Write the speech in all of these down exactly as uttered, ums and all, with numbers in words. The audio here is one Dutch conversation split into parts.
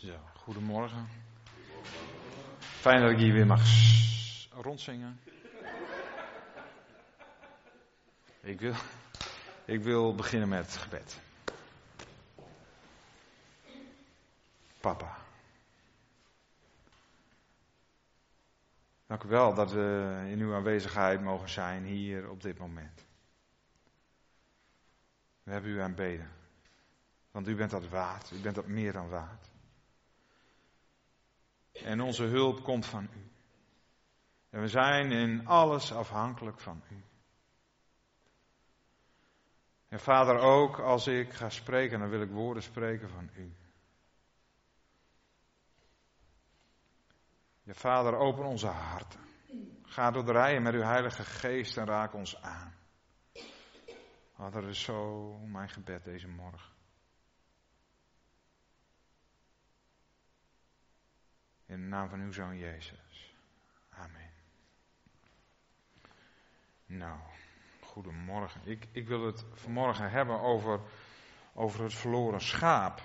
Zo, goedemorgen. Fijn dat ik hier weer mag s- rondzingen. Ik wil, ik wil beginnen met het gebed. Papa. Dank u wel dat we in uw aanwezigheid mogen zijn hier op dit moment. We hebben u aanbeden. Want u bent dat waard. U bent dat meer dan waard. En onze hulp komt van u. En we zijn in alles afhankelijk van u. En Vader, ook als ik ga spreken, dan wil ik woorden spreken van u. Ja, Vader, open onze harten. Ga door de rijen met uw Heilige Geest en raak ons aan. Oh, dat is zo mijn gebed deze morgen. In de naam van uw Zoon Jezus. Amen. Nou, goedemorgen. Ik, ik wil het vanmorgen hebben over, over het verloren schaap.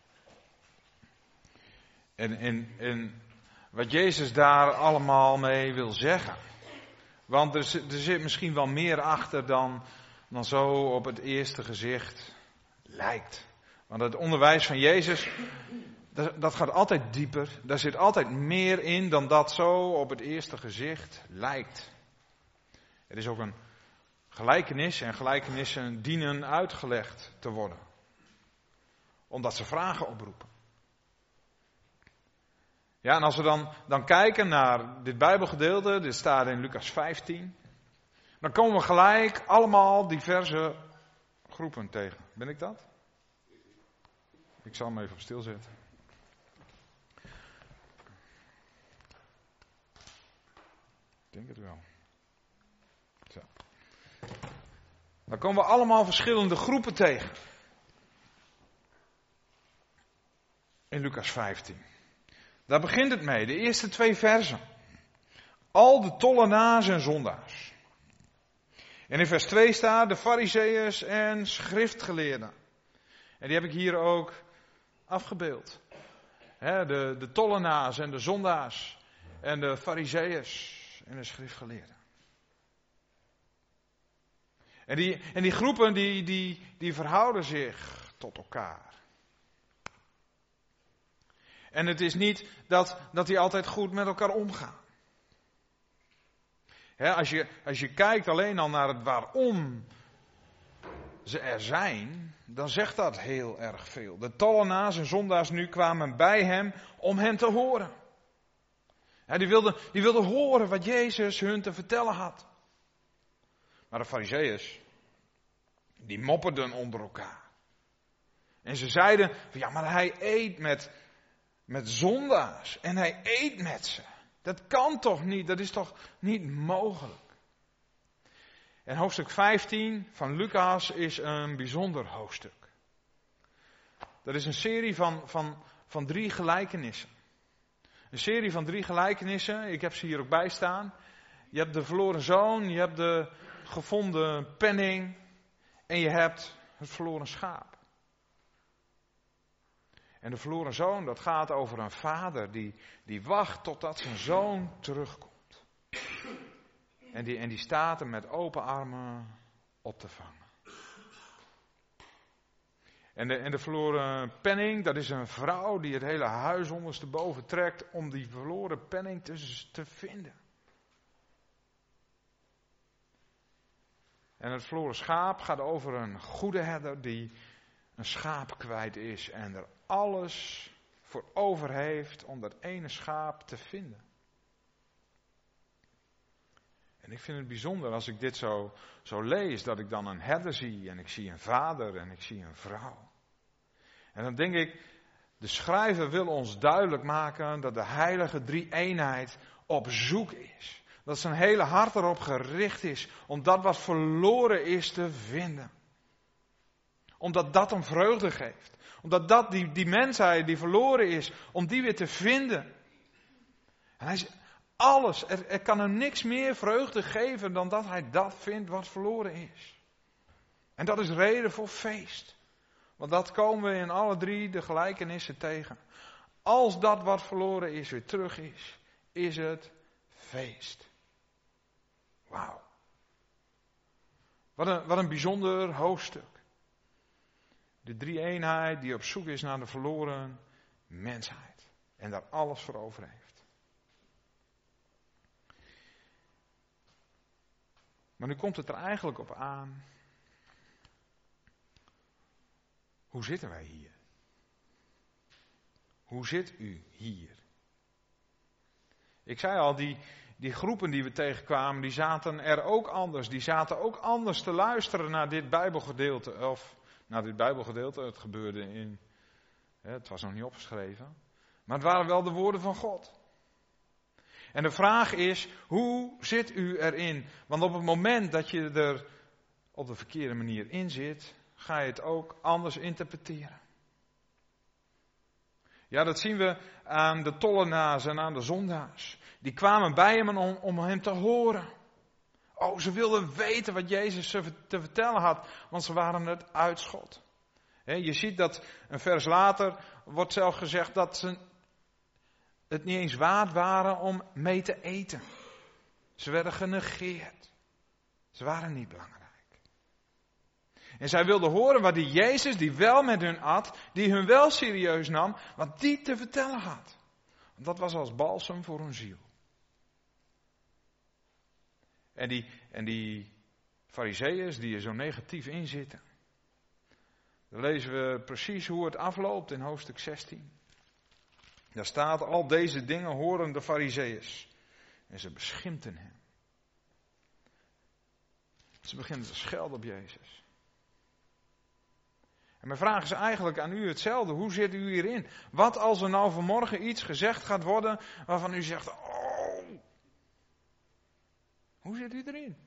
En, en, en wat Jezus daar allemaal mee wil zeggen. Want er, zit- er zit misschien wel meer achter dan, dan zo op het eerste gezicht lijkt. Want het onderwijs van Jezus, dat, dat gaat altijd dieper. Daar zit altijd meer in dan dat zo op het eerste gezicht lijkt. Er is ook een gelijkenis en gelijkenissen dienen uitgelegd te worden. Omdat ze vragen oproepen. Ja, en als we dan, dan kijken naar dit Bijbelgedeelte, dit staat in Lucas vijftien. Dan komen we gelijk allemaal diverse groepen tegen. Ben ik dat? Ik zal hem even op stil zetten. Ik denk het wel. Zo. Dan komen we allemaal verschillende groepen tegen. In Lucas vijftien. Daar begint het mee, de eerste twee versen. Al de tollenaars en zondaars. En in vers twee staat de farizeeërs en schriftgeleerden. En die heb ik hier ook afgebeeld. He, de, de tollenaars en de zondaars en de farizeeërs en de schriftgeleerden. En die, en die groepen die, die, die verhouden zich tot elkaar. En het is niet dat, dat die altijd goed met elkaar omgaan. He, als je, als je kijkt alleen al naar het waarom ze er zijn, dan zegt dat heel erg veel. De tollenaars en zondaars nu kwamen bij hem om hen te horen. He, die, wilden, die wilden horen wat Jezus hun te vertellen had. Maar de farizeeërs, die mopperden onder elkaar. En ze zeiden, ja maar hij eet met, met zondaars en hij eet met ze. Dat kan toch niet, dat is toch niet mogelijk. En hoofdstuk vijftien van Lucas is een bijzonder hoofdstuk. Dat is een serie van, van, van drie gelijkenissen. Een serie van drie gelijkenissen, ik heb ze hier ook bij staan. Je hebt de verloren zoon, je hebt de gevonden penning en je hebt het verloren schaap. En de verloren zoon, dat gaat over een vader die, die wacht totdat zijn zoon terugkomt. En die, en die staat hem met open armen op te vangen. En de, en de verloren penning, dat is een vrouw die het hele huis ondersteboven trekt om die verloren penning te, te vinden. En het verloren schaap gaat over een goede herder die een schaap kwijt is en er alles voor over heeft om dat ene schaap te vinden. En ik vind het bijzonder als ik dit zo, zo lees, dat ik dan een herder zie en ik zie een vader en ik zie een vrouw. En dan denk ik, de schrijver wil ons duidelijk maken dat de heilige drie-eenheid op zoek is. Dat zijn hele hart erop gericht is om dat wat verloren is te vinden. Omdat dat hem vreugde geeft. Omdat dat die, die mensheid die verloren is, om die weer te vinden. En hij zegt, alles, er, er kan hem niks meer vreugde geven dan dat hij dat vindt wat verloren is. En dat is reden voor feest. Want dat komen we in alle drie de gelijkenissen tegen. als dat wat verloren is weer terug is, is het feest. Wauw. Wat een, wat een bijzonder hoofdstuk. De drie-eenheid die op zoek is naar de verloren mensheid. En daar alles voor over heeft. Maar nu komt het er eigenlijk op aan. Hoe zitten wij hier? Hoe zit u hier? Ik zei al, die, die groepen die we tegenkwamen, die zaten er ook anders. Die zaten ook anders te luisteren naar dit Bijbelgedeelte. Of naar dit Bijbelgedeelte, het gebeurde in, hè, het was nog niet opgeschreven. Maar het waren wel de woorden van God. En de vraag is, hoe zit u erin? Want op het moment dat je er op de verkeerde manier in zit, ga je het ook anders interpreteren. Ja, dat zien we aan de tollenaars en aan de zondaars. Die kwamen bij hem om, om hem te horen. Oh, ze wilden weten wat Jezus ze te vertellen had, want ze waren het uitschot. He, je ziet dat een vers later wordt zelf gezegd dat ze het niet eens waard waren om mee te eten. Ze werden genegeerd. Ze waren niet belangrijk. En zij wilden horen wat die Jezus, die wel met hun at, die hun wel serieus nam, wat die te vertellen had. Want dat was als balsem voor hun ziel. En die, en die Farizeeërs die er zo negatief in zitten. Dan lezen we precies hoe het afloopt in hoofdstuk zestien. Daar staat, al deze dingen horen de Farizeeërs. En ze beschimpten hem. Ze beginnen te schelden op Jezus. En mijn vraag is eigenlijk aan u hetzelfde. Hoe zit u hierin? Wat als er nou vanmorgen iets gezegd gaat worden waarvan u zegt, oh, hoe zit u erin?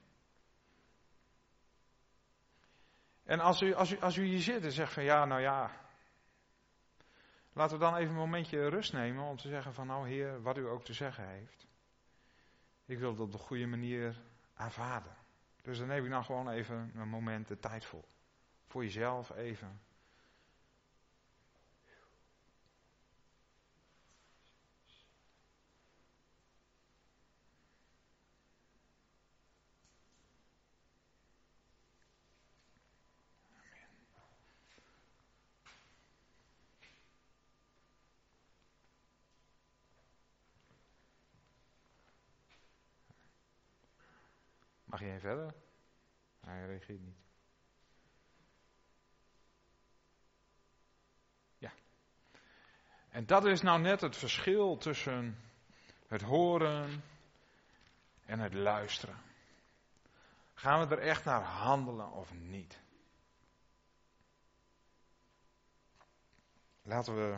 En als u, als u, als u hier zit en zegt van ja, nou ja, laten we dan even een momentje rust nemen om te zeggen van nou Heer, wat u ook te zeggen heeft. Ik wil het op de goede manier aanvaarden. Dus dan neem ik nou gewoon even een moment de tijd voor. Voor jezelf even. Mag je even verder? Hij reageert niet. Ja. En dat is nou net het verschil tussen het horen en het luisteren. Gaan we er echt naar handelen of niet? Laten we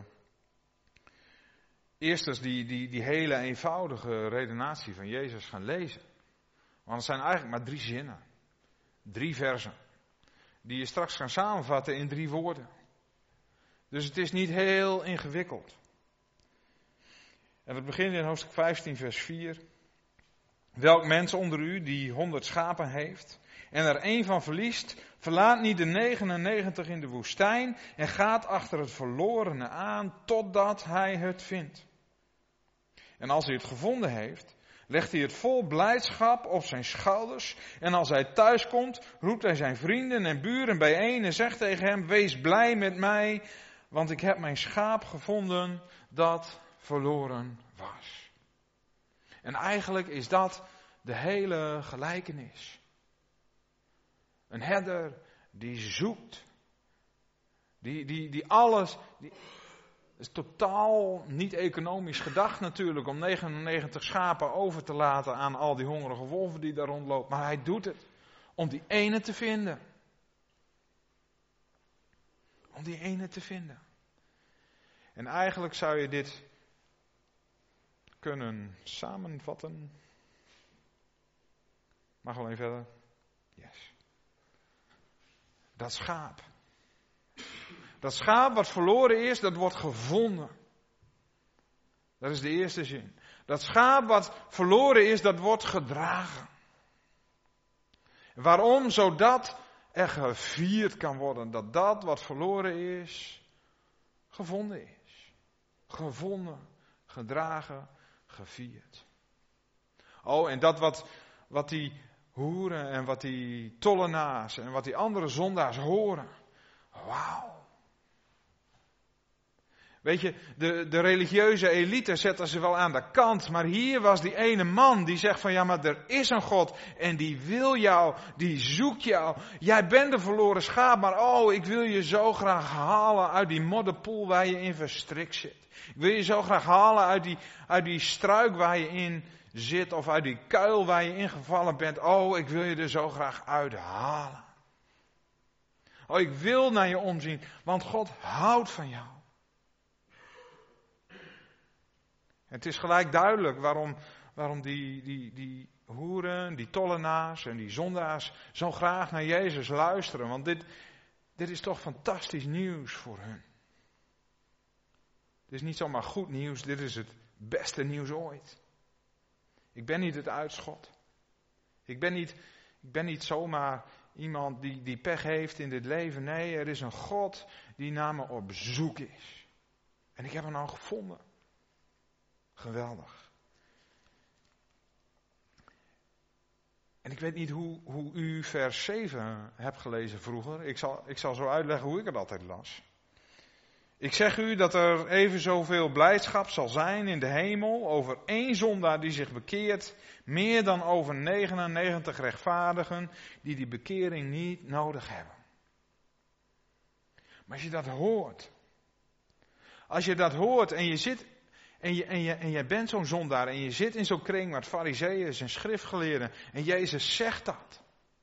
eerst eens die, die, die hele eenvoudige redenatie van Jezus gaan lezen. Want het zijn eigenlijk maar drie zinnen. Drie versen. Die je straks gaan samenvatten in drie woorden. Dus het is niet heel ingewikkeld. En het begint in hoofdstuk vijftien vers vier. Welk mens onder u die honderd schapen heeft en er één van verliest, verlaat niet de negenennegentig in de woestijn en gaat achter het verlorene aan totdat hij het vindt. En als hij het gevonden heeft, legt hij het vol blijdschap op zijn schouders. En als hij thuis komt, roept hij zijn vrienden en buren bijeen en zegt tegen hem, wees blij met mij, want ik heb mijn schaap gevonden dat verloren was. En eigenlijk is dat de hele gelijkenis. Een herder die zoekt. Die, die, die alles... Die, Het is totaal niet economisch gedacht natuurlijk om negenennegentig schapen over te laten aan al die hongerige wolven die daar rondlopen. Maar hij doet het om die ene te vinden. Om die ene te vinden. En eigenlijk zou je dit kunnen samenvatten. Mag wel even verder? Yes. Dat schaap. Dat schaap wat verloren is, dat wordt gevonden. Dat is de eerste zin. Dat schaap wat verloren is, dat wordt gedragen. Waarom? Zodat er gevierd kan worden dat dat wat verloren is, gevonden is. gevonden, gedragen, gevierd. Oh, en dat wat, wat die hoeren en wat die tollenaars en wat die andere zondaars horen. Wauw. Weet je, de, de religieuze elite zetten ze wel aan de kant, maar hier was die ene man die zegt van ja, maar er is een God en die wil jou, die zoekt jou. Jij bent de verloren schaap, maar oh, ik wil je zo graag halen uit die modderpoel waar je in verstrikt zit. Ik wil je zo graag halen uit die, uit die struik waar je in zit of uit die kuil waar je ingevallen bent. Oh, ik wil je er zo graag uithalen. Oh, ik wil naar je omzien, want God houdt van jou. Het is gelijk duidelijk waarom, waarom die, die, die hoeren, die tollenaars en die zondaars zo graag naar Jezus luisteren. Want dit, dit is toch fantastisch nieuws voor hun. Dit is niet zomaar goed nieuws, dit is het beste nieuws ooit. Ik ben niet het uitschot. Ik ben niet, ik ben niet zomaar iemand die, die pech heeft in dit leven. Nee, er is een God die naar me op zoek is. En ik heb hem nou gevonden. Geweldig. En ik weet niet hoe, hoe u vers zeven hebt gelezen vroeger. Ik zal, ik zal zo uitleggen hoe ik het altijd las. Ik zeg u dat er even zoveel blijdschap zal zijn in de hemel over één zondaar die zich bekeert, meer dan over negenennegentig rechtvaardigen die die bekering niet nodig hebben. Maar als je dat hoort, als je dat hoort en je zit en je, en je, en je bent zo'n zondaar en je zit in zo'n kring met farizeeën en schriftgeleerden en Jezus zegt dat.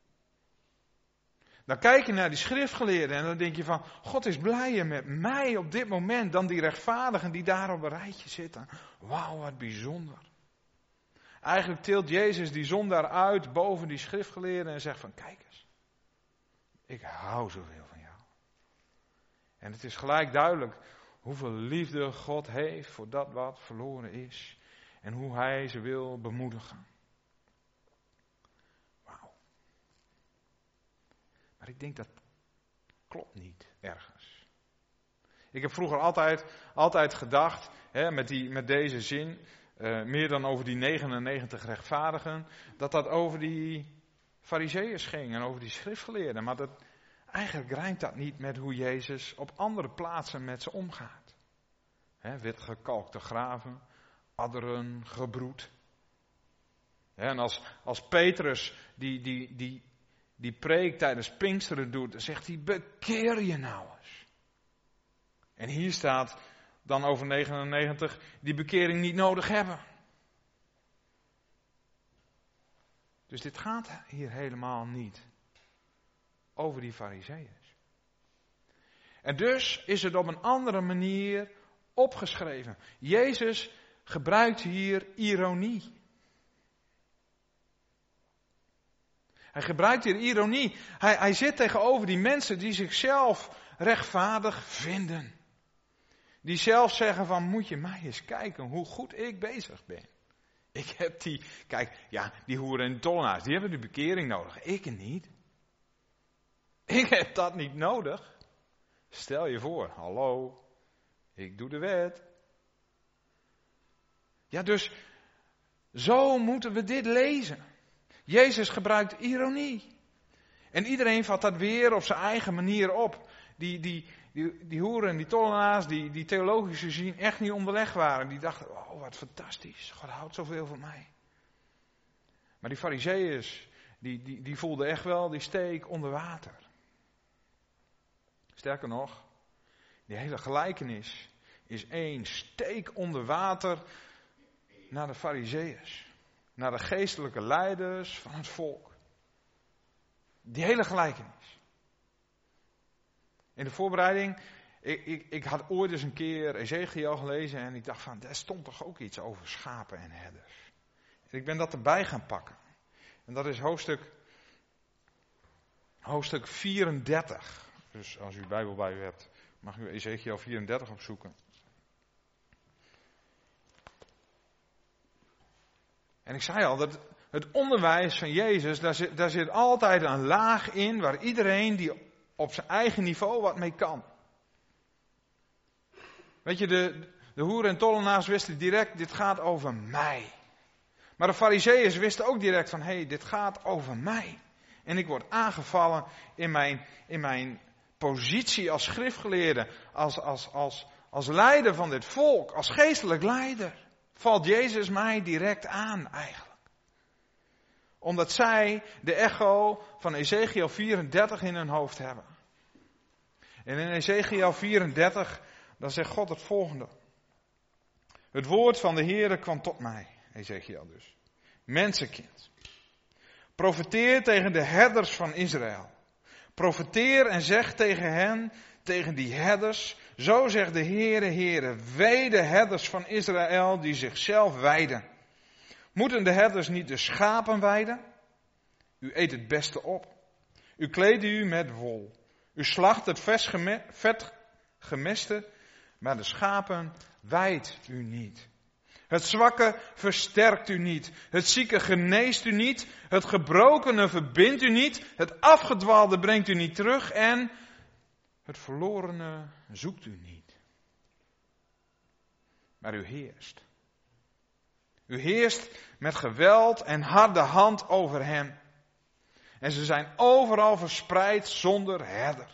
Dan kijk je naar die schriftgeleerden en dan denk je van, God is blijer met mij op dit moment dan die rechtvaardigen die daar op een rijtje zitten. Wauw, wat bijzonder. Eigenlijk tilt Jezus die zondaar uit boven die schriftgeleerden en zegt van, kijk eens, ik hou zoveel van jou. En het is gelijk duidelijk hoeveel liefde God heeft voor dat wat verloren is en hoe hij ze wil bemoedigen. Maar ik denk dat klopt niet ergens. Ik heb vroeger altijd, altijd gedacht, hè, met, die, met deze zin, uh, meer dan over die negenennegentig rechtvaardigen, dat dat over die farizeeërs ging en over die schriftgeleerden. Maar dat, eigenlijk rijmt dat niet met hoe Jezus op andere plaatsen met ze omgaat. Hè, witgekalkte graven, adderen, gebroed. Hè, en als, als Petrus die... die, die die preek tijdens Pinksteren doet, dan zegt hij, bekeer je nou eens. En hier staat dan over negenennegentig die bekering niet nodig hebben. Dus dit gaat hier helemaal niet over die farizeeërs. En dus is het op een andere manier opgeschreven. Jezus gebruikt hier ironie. Hij gebruikt hier ironie. Hij, hij zit tegenover die mensen die zichzelf rechtvaardig vinden. Die zelf zeggen van, moet je mij eens kijken hoe goed ik bezig ben. Ik heb die, kijk, ja, die hoeren en tollenaars, die hebben de bekering nodig. Ik niet. Ik heb dat niet nodig. Stel je voor, hallo, ik doe de wet. Ja, dus zo moeten we dit lezen. Jezus gebruikt ironie. En iedereen vat dat weer op zijn eigen manier op. Die, die, die, die hoeren en die tollenaars, die, die theologisch gezien echt niet onderleg waren. Die dachten, oh wat fantastisch, God houdt zoveel van mij. Maar die farizeeërs, die, die, die voelden echt wel die steek onder water. Sterker nog, die hele gelijkenis is één steek onder water naar de farizeeërs. Naar de geestelijke leiders van het volk. Die hele gelijkenis. In de voorbereiding, ik, ik, ik had ooit eens een keer Ezekiel gelezen en ik dacht van, daar stond toch ook iets over schapen en herders. En ik ben dat erbij gaan pakken. En dat is hoofdstuk, hoofdstuk vierendertig. Dus als u de Bijbel bij u hebt, mag u Ezekiel vierendertig opzoeken. En ik zei al, dat het onderwijs van Jezus, daar zit, daar zit altijd een laag in waar iedereen die op zijn eigen niveau wat mee kan. Weet je, de, De hoeren en tollenaars wisten direct, dit gaat over mij. Maar de farizeeërs wisten ook direct van, hé, hey, dit gaat over mij. En ik word aangevallen in mijn, in mijn positie als schriftgeleerde, als, als, als, als leider van dit volk, als geestelijk leider. Valt Jezus mij direct aan eigenlijk. Omdat zij de echo van Ezekiel vierendertig in hun hoofd hebben. En in Ezekiel vierendertig, dan zegt God het volgende. Het woord van de Heere kwam tot mij, Ezekiel dus. Mensenkind. Profeteer tegen de herders van Israël. Profeteer en zeg tegen hen, tegen die herders. Zo zegt de Heere, Heere, wee de herders van Israël die zichzelf weiden. Moeten de herders niet de schapen weiden? U eet het beste op. U kleedt u met wol. U slacht het vet gemeste, maar de schapen weidt u niet. Het zwakke versterkt u niet. Het zieke geneest u niet. Het gebrokene verbindt u niet. Het afgedwaalde brengt u niet terug. En het verlorene zoekt u niet. Maar u heerst. U heerst met geweld en harde hand over hen. En ze zijn overal verspreid zonder herder.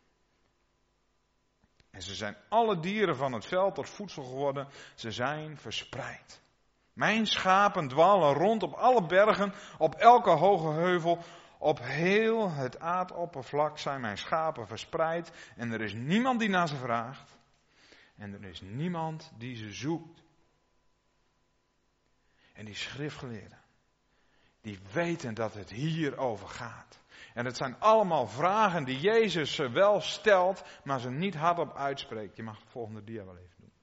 En ze zijn alle dieren van het veld tot voedsel geworden. Ze zijn verspreid. Mijn schapen dwalen rond op alle bergen, op elke hoge heuvel. Op heel het aardoppervlak zijn mijn schapen verspreid. En er is niemand die naar ze vraagt. En er is niemand die ze zoekt. En die schriftgeleerden, die weten dat het hier over gaat. En het zijn allemaal vragen die Jezus ze wel stelt, maar ze niet hardop uitspreekt. Je mag de volgende dia wel even doen.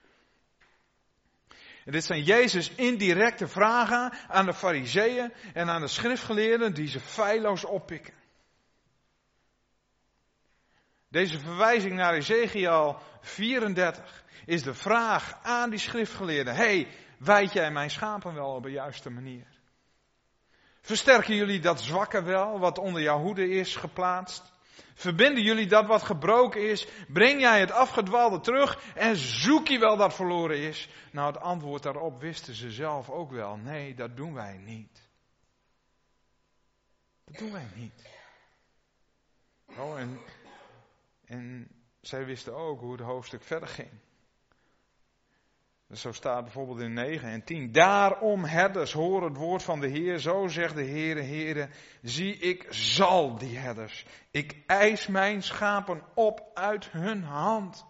En dit zijn Jezus' indirecte vragen aan de farizeeën en aan de schriftgeleerden die ze feilloos oppikken. Deze verwijzing naar Ezekiel vierendertig is de vraag aan die schriftgeleerden. Hey, wijd jij mijn schapen wel op de juiste manier? Versterken jullie dat zwakke wel, wat onder jouw hoede is geplaatst? Verbinden jullie dat wat gebroken is? Breng jij het afgedwaalde terug en zoek je wel dat verloren is? Nou, het antwoord daarop wisten ze zelf ook wel. Nee, dat doen wij niet. Dat doen wij niet. Oh, en, en zij wisten ook hoe het hoofdstuk verder ging. Dus zo staat bijvoorbeeld in negen en tien. Daarom herders, hoor het woord van de Heer. Zo zegt de Heere, Heere, zie ik zal die herders. Ik eis mijn schapen op uit hun hand.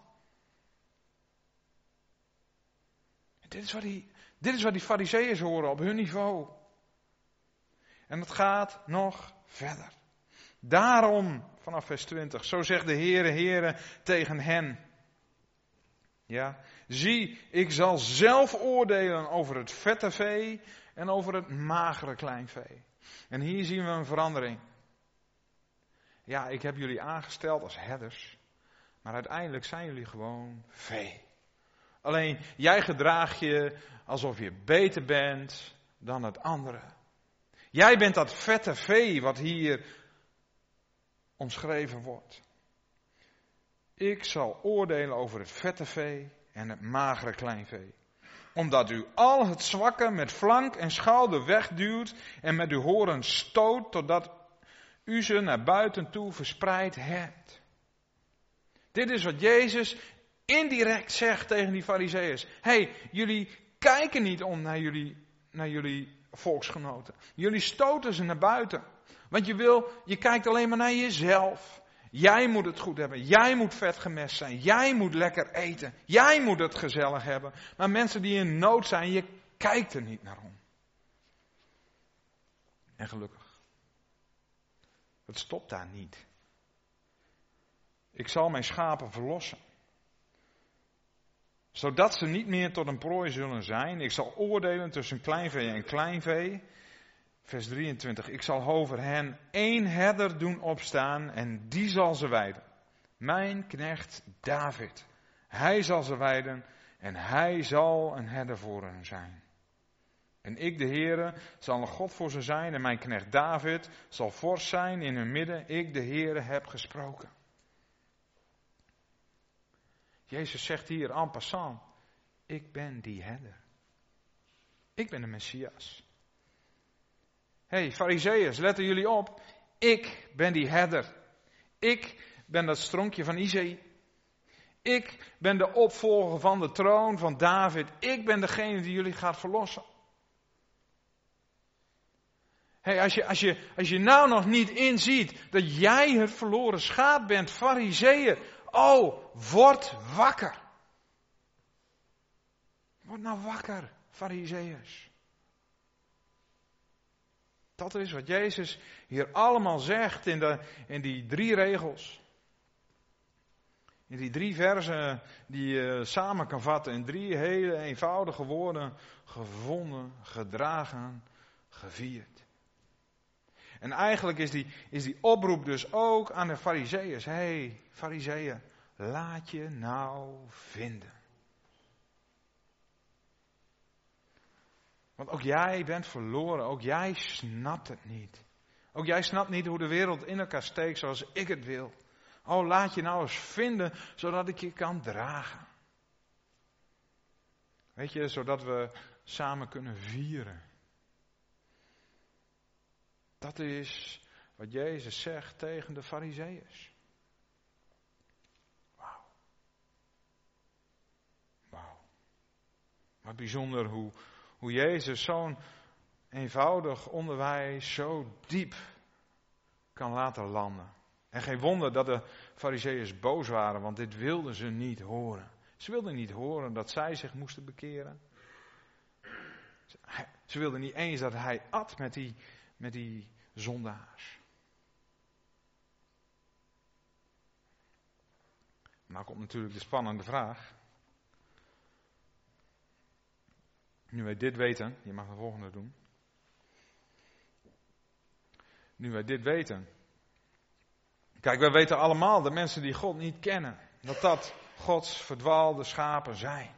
En dit is wat die, dit is wat die farizeeërs horen op hun niveau. En het gaat nog verder. Daarom, vanaf vers twintig, zo zegt de Heere, Heere tegen hen. Ja, zie, ik zal zelf oordelen over het vette vee en over het magere kleinvee. En hier zien we een verandering. Ja, ik heb jullie aangesteld als herders, maar uiteindelijk zijn jullie gewoon vee. Alleen, jij gedraagt je alsof je beter bent dan het andere. Jij bent dat vette vee wat hier omschreven wordt. Ik zal oordelen over het vette vee en het magere kleinvee. Omdat u al het zwakke met flank en schouder wegduwt en met uw horen stoot totdat u ze naar buiten toe verspreid hebt. Dit is wat Jezus indirect zegt tegen die farizeeërs. Hé, hey, jullie kijken niet om naar jullie, naar jullie volksgenoten. Jullie stoten ze naar buiten. Want je wil, je kijkt alleen maar naar jezelf. Jij moet het goed hebben. Jij moet vet gemest zijn. Jij moet lekker eten. Jij moet het gezellig hebben. Maar mensen die in nood zijn, je kijkt er niet naar om. En gelukkig. Het stopt daar niet. Ik zal mijn schapen verlossen. Zodat ze niet meer tot een prooi zullen zijn. Ik zal oordelen tussen kleinvee en kleinvee. Vers drieëntwintig. Ik zal over hen één herder doen opstaan en die zal ze weiden. Mijn knecht David. Hij zal ze weiden en hij zal een herder voor hen zijn. En ik, de Heere, zal een God voor ze zijn en mijn knecht David zal vorst zijn in hun midden. Ik, de Heere, heb gesproken. Jezus zegt hier en passant. Ik ben die herder. Ik ben de Messias. Hé, hey, Farizeeërs, letten jullie op. Ik ben die herder. Ik ben dat stronkje van Isaïe. Ik ben de opvolger van de troon van David. Ik ben degene die jullie gaat verlossen. Hey, als, je, als, je, als je nou nog niet inziet dat jij het verloren schaap bent, Farizeeër. Oh, word wakker. Word nou wakker, Farizeeërs. Dat is wat Jezus hier allemaal zegt in, de, in die drie regels. In die drie versen die je samen kan vatten in drie hele eenvoudige woorden. Gevonden, gedragen, gevierd. En eigenlijk is die, is die oproep dus ook aan de Farizeeërs. Hé, hey, Farizeeën, laat je nou vinden. Want ook jij bent verloren, ook jij snapt het niet. Ook jij snapt niet hoe de wereld in elkaar steekt zoals ik het wil. Oh, laat je nou eens vinden, zodat ik je kan dragen. Weet je, zodat we samen kunnen vieren. Dat is wat Jezus zegt tegen de Farizeeërs. Wauw. Wauw. Wat bijzonder hoe, hoe Jezus zo'n eenvoudig onderwijs zo diep kan laten landen. En geen wonder dat de Farizeeërs boos waren, want dit wilden ze niet horen. Ze wilden niet horen dat zij zich moesten bekeren. Ze wilden niet eens dat hij at met die, met die zondaars. Nou komt natuurlijk de spannende vraag. Nu wij dit weten, je mag de volgende doen. Nu wij dit weten. Kijk, wij weten allemaal dat mensen die God niet kennen, dat dat Gods verdwaalde schapen zijn.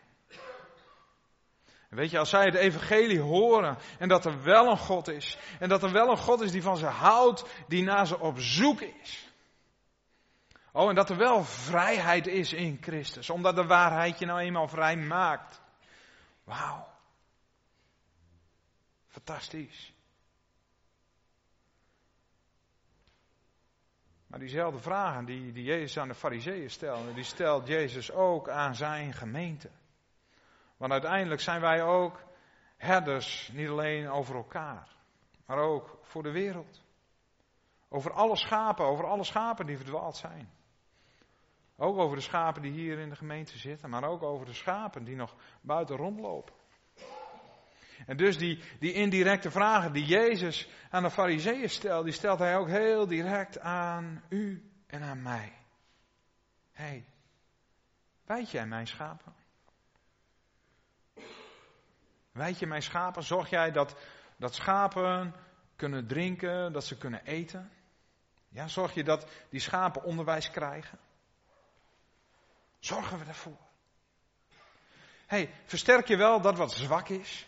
En weet je, als zij het evangelie horen en dat er wel een God is, en dat er wel een God is die van ze houdt, die naar ze op zoek is. Oh, en dat er wel vrijheid is in Christus, omdat de waarheid je nou eenmaal vrij maakt. Wauw. Fantastisch. Maar diezelfde vragen die, die Jezus aan de Farizeeën stelde, die stelt Jezus ook aan zijn gemeente. Want uiteindelijk zijn wij ook herders, niet alleen over elkaar, maar ook voor de wereld. Over alle schapen, over alle schapen die verdwaald zijn. Ook over de schapen die hier in de gemeente zitten, maar ook over de schapen die nog buiten rondlopen. En dus die, die indirecte vragen die Jezus aan de Farizeeën stelt, die stelt hij ook heel direct aan u en aan mij. Hé, hey, wijd jij mijn schapen? Wijd je mijn schapen? Zorg jij dat, dat schapen kunnen drinken, dat ze kunnen eten? Ja, zorg je dat die schapen onderwijs krijgen? Zorgen we daarvoor? Hé, hey, versterk je wel dat wat zwak is?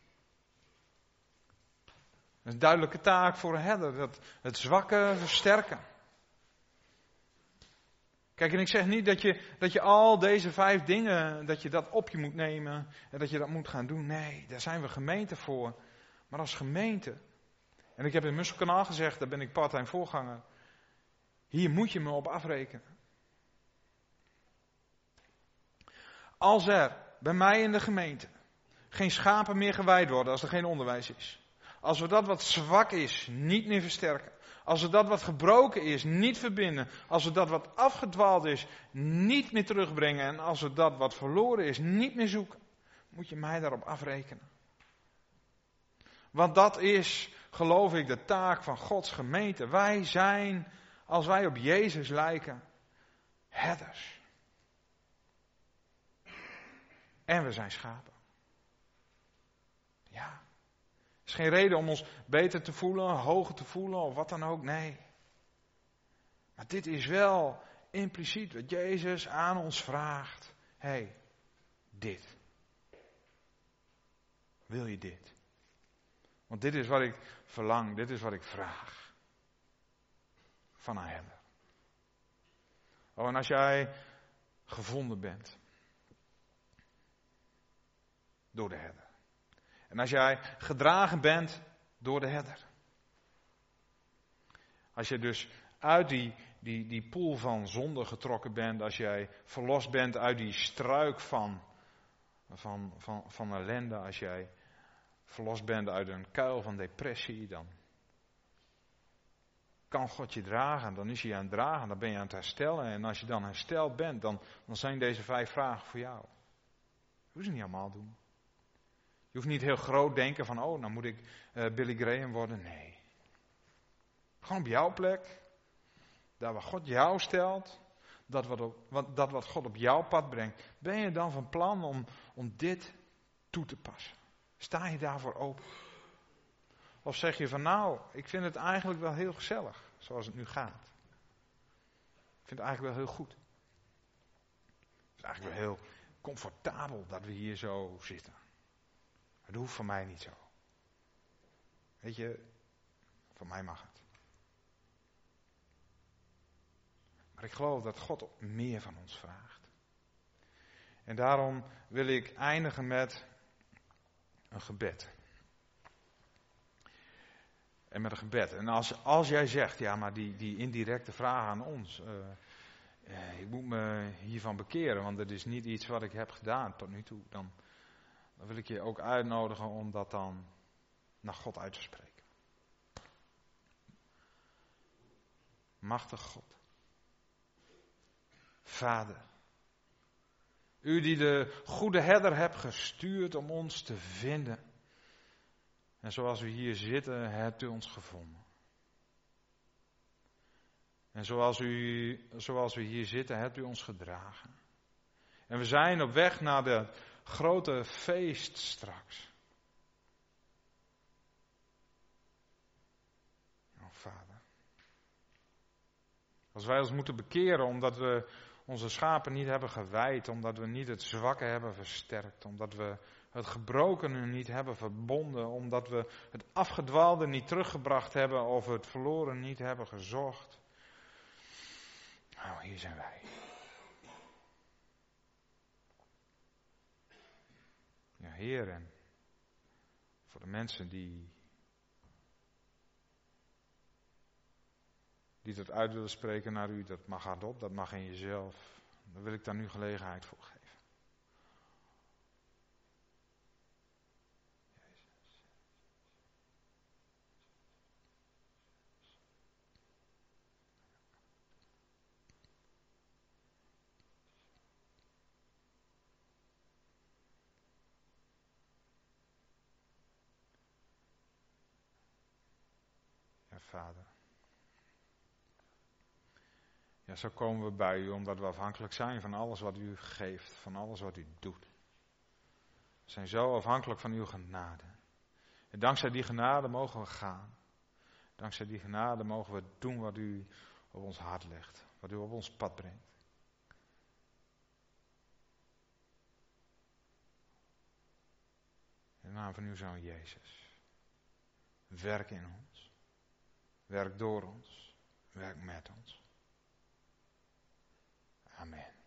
Dat is een duidelijke taak voor een herder, dat het zwakke versterken. Kijk, en ik zeg niet dat je, dat je al deze vijf dingen, dat je dat op je moet nemen en dat je dat moet gaan doen. Nee, daar zijn we gemeente voor. Maar als gemeente, en ik heb in Musselkanaal gezegd, daar ben ik part-time voorganger. Hier moet je me op afrekenen. Als er bij mij in de gemeente geen schapen meer gewijd worden als er geen onderwijs is. Als we dat wat zwak is niet meer versterken. Als we dat wat gebroken is niet verbinden. Als we dat wat afgedwaald is niet meer terugbrengen. En als we dat wat verloren is niet meer zoeken. Moet je mij daarop afrekenen. Want dat is, geloof ik, de taak van Gods gemeente. Wij zijn, als wij op Jezus lijken, herders. En we zijn schapen. Ja. Er is geen reden om ons beter te voelen, hoger te voelen of wat dan ook. Nee. Maar dit is wel impliciet wat Jezus aan ons vraagt. Hé, hey, dit. Wil je dit? Want dit is wat ik verlang, dit is wat ik vraag. Van een herder. Oh, en als jij gevonden bent. door de herder. En als jij gedragen bent door de herder. Als je dus uit die, die, die poel van zonde getrokken bent, als jij verlost bent uit die struik van, van, van, van ellende, als jij verlost bent uit een kuil van depressie, dan kan God je dragen, dan is hij aan het dragen, dan ben je aan het herstellen. En als je dan hersteld bent, dan, dan zijn deze vijf vragen voor jou. Je hoeft ze niet allemaal doen. Je hoeft niet heel groot denken van, oh, nou moet ik uh, Billy Graham worden. Nee. Gewoon op jouw plek. Daar waar God jou stelt. Dat wat, op, wat, dat wat God op jouw pad brengt. Ben je dan van plan om, om dit toe te passen? Sta je daarvoor open? Of zeg je van nou, ik vind het eigenlijk wel heel gezellig. Zoals het nu gaat. Ik vind het eigenlijk wel heel goed. Ik vind het eigenlijk wel heel comfortabel dat we hier zo zitten. Het hoeft voor mij niet zo. Weet je, voor mij mag het. Maar ik geloof dat God meer van ons vraagt. En daarom wil ik eindigen met een gebed. En met een gebed. En als, als jij zegt, ja maar die, die indirecte vraag aan ons. Uh, uh, ik moet me hiervan bekeren, want het is niet iets wat ik heb gedaan tot nu toe. Dan, dan wil ik je ook uitnodigen om dat dan naar God uit te spreken. Machtig God. Vader. U die de goede herder hebt gestuurd om ons te vinden. En zoals we hier zitten, hebt u ons gevonden. En zoals, u, zoals we hier zitten, hebt u ons gedragen. En we zijn op weg naar de grote feest straks. Oh, Vader. Als wij ons moeten bekeren omdat we onze schapen niet hebben gewijd, omdat we niet het zwakke hebben versterkt, omdat we het gebrokene niet hebben verbonden, omdat we het afgedwaalde niet teruggebracht hebben of het verloren niet hebben gezocht. Nou, hier zijn wij. Ja, Heer, en voor de mensen die, die dat uit willen spreken naar u, dat mag hardop, dat mag in jezelf. Daar wil ik daar nu gelegenheid voor geven. Ja, Vader. Ja, zo komen we bij u omdat we afhankelijk zijn van alles wat u geeft, van alles wat u doet. We zijn zo afhankelijk van uw genade. En dankzij die genade mogen we gaan. Dankzij die genade mogen we doen wat u op ons hart legt, wat u op ons pad brengt. In de naam van uw Zoon Jezus. Werk in ons. Werk door ons. Werk met ons. Amen.